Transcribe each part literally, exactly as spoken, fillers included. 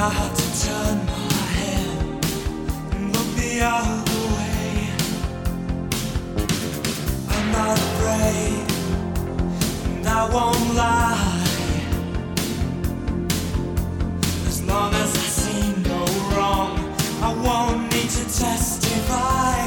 I had to turn my head and look the other way. I'm not afraid, and I won't lie. As long as I see no wrong, I won't need to testify.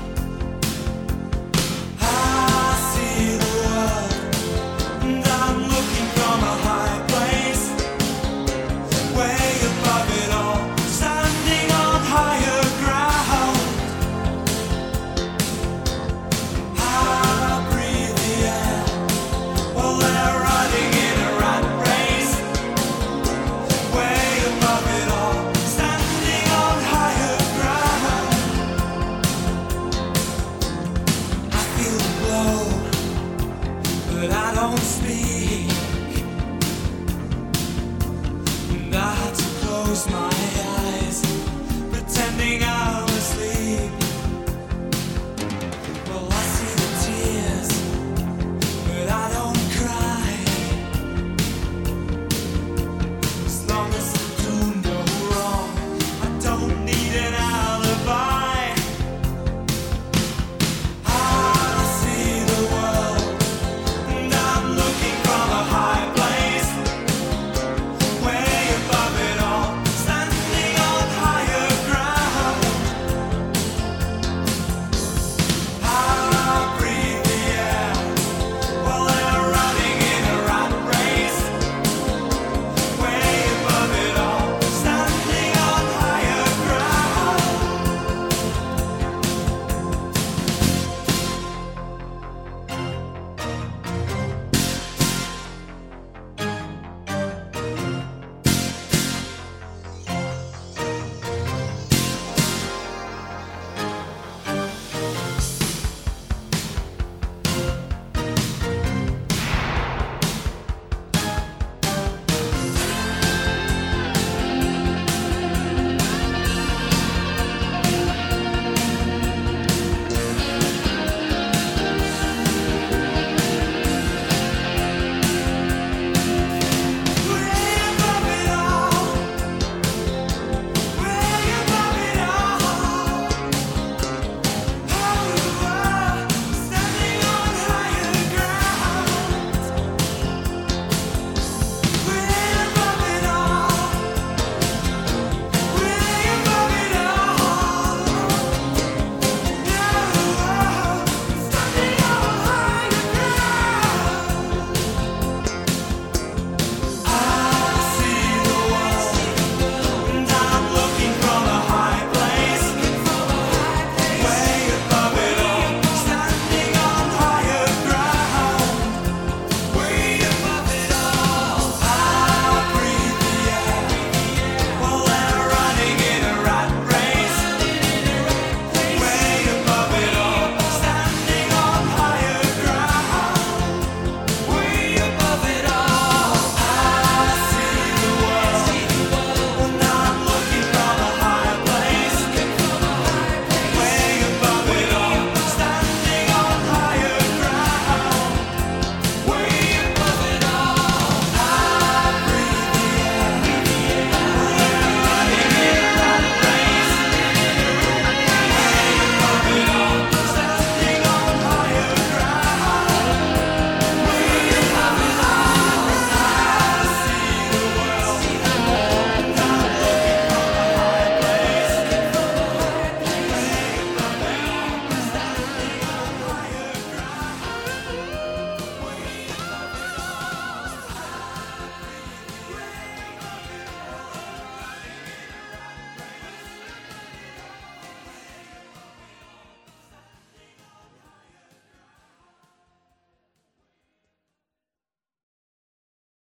I see the world, and I'm looking from a high place, way above it all, standing on higher ground. I breathe the air while they're running in a rat race, way above it all, standing on higher ground. I feel the blow, but I don't speak, and I had to close my